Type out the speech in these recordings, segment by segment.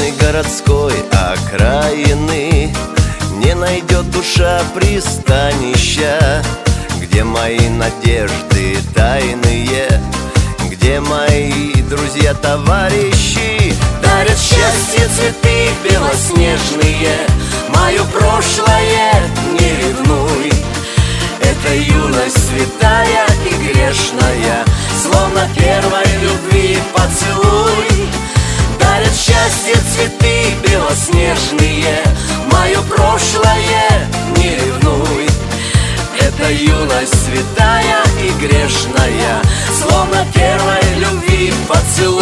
тайны городской окраины не найдет душа пристанища. Где мои надежды тайные, где мои друзья, товарищи? Дарят счастье цветы белоснежные, мое прошлое не ревнуй. Это юность святая и грешная, словно первой любви поцелуй. Дарят счастье цветы белоснежные, мое прошлое не ревнуй. Это юность святая и грешная, словно первой любви поцелуй.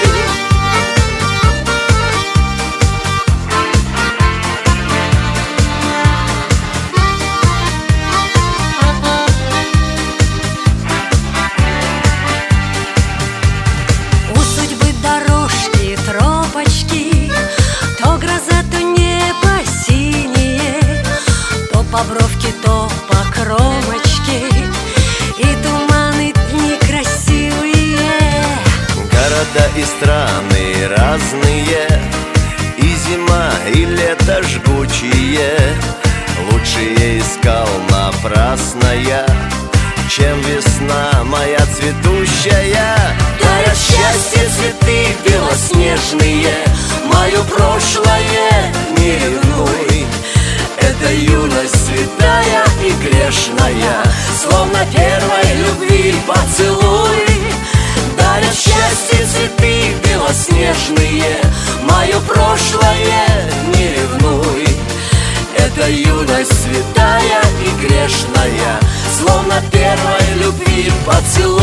У судьбы дорожки, тропочки, то гроза, то небо синее, то по бровке, то по кромочке, и туманы дни красивые. Города и страны разные, и зима, и лето жгучие. Лучшее искал напрасно я, чем весна моя цветущая. Дарят счастье цветы белоснежные, мое прошлое не ревнуй. Это юность святая и грешная, словно первой любви поцелуй. Дарят счастье цветы белоснежные, мое прошлое не ревнуй. Это юность святая и грешная, словно первой любви поцелуй.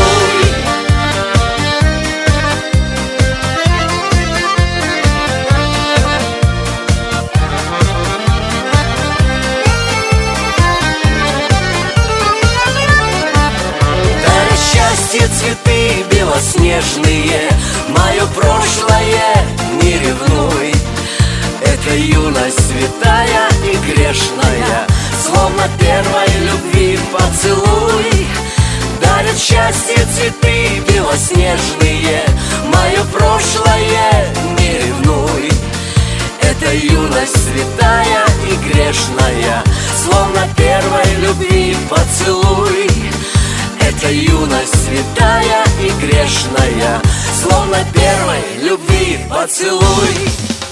Счастье цветы белоснежные, мое прошлое не ревнуй. Это юность святая и грешная, словно первой любви поцелуй. Дарят счастье цветы белоснежные, мое прошлое не ревнуй. Это юность святая и грешная, словно первой любви поцелуй. Это юность святая и грешная, словно первой любви поцелуй.